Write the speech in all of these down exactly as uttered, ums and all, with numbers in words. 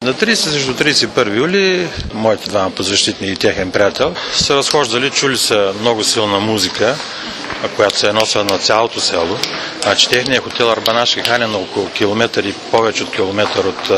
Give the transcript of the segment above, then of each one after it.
На тридесети срещу тридесет и първи юли моите двама подзащитни и техен приятел са разхождали, чули са много силна музика, която се е носила на цялото село. Значи техният хотел Арбанашки хан е на около километър и повече от километър от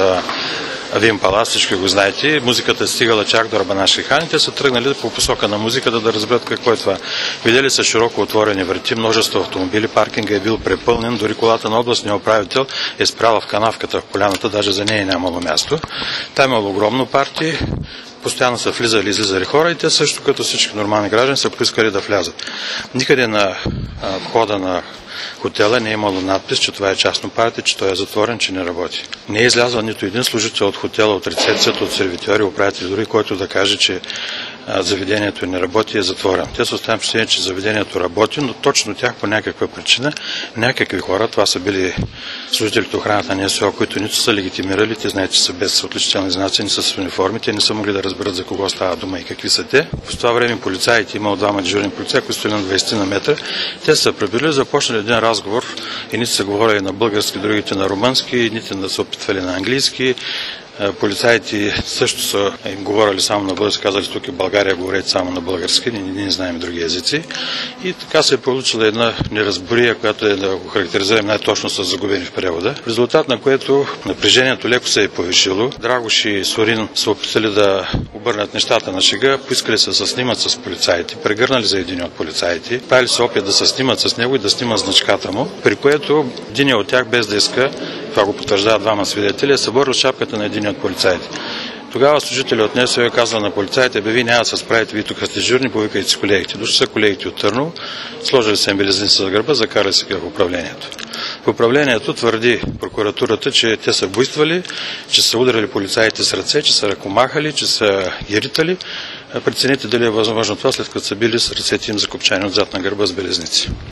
Вин Палас, всички го знаете. Музиката е стигала чак до Арбанашки хан и те са тръгнали по посока на музиката да разберат какво е това. Видели са широко отворени врати, множество автомобили, паркинга е бил препълнен, дори колата на областния управител е спряла в канавката в поляната, даже за нея нямало място. Там имало огромно парти, постоянно са влизали и излизали хора и те също като всички нормални граждани са поискали да влязат. Никъде на входа на хотела не е имало надпис, че това е частно парти, че той е затворен, че не работи. Не е излязъл нито един служител от хотела, от рецепцията, от сервитьори, управители, дори който да каже, че заведението не работи и е затворен. Те са оставени впечатление, че заведението работи, но точно тях по някаква причина, някакви хора, това са били служителите охраната на НСО, които нито са легитимирали, те знаете, че са без отличителни знаци, не са с униформи, те не са могли да разберат за кого става дума и какви са те. По това време полицаите, имало двама дежурни полицаи, които стояли на двайсет на метра, те са пребили, започнали един разговор и нито са говорили на български, другите на румънски, нито да са опитвали на английски. Полицаите също са им говорили само на български, казали, тук в България говорят само на български, ние не, не знаем други езици. И така се е получила една неразбория, която е да го характеризираме най-точно с загубени в превода. В резултат на което напрежението леко се е повишило. Драгош и Сорин са опитали да обърнат нещата на шега, поискали се да се снимат с полицаите, прегърнали за един от полицаите, правили се опит да се снимат с него и да снимат значката му, при което един от тях без да иска, това го потвърждават двама свидетели, е съборил шапката на един от полицаите. Тогава служители от НСО е казал на полицаите, бе, ви няма да се справите, ви тук сте дежурни, повикайте си колегите. Дошли са колегите от Търново, сложили се белезници с гърба, закарали се в управлението. В управлението твърди прокуратурата, че те са буйствали, че са ударили полицаите с ръце, че са ръкомахали, че са ги ритали. Прецените дали е възможно това, след като са били с ръцете им закопчани отзад на гърба с белезници.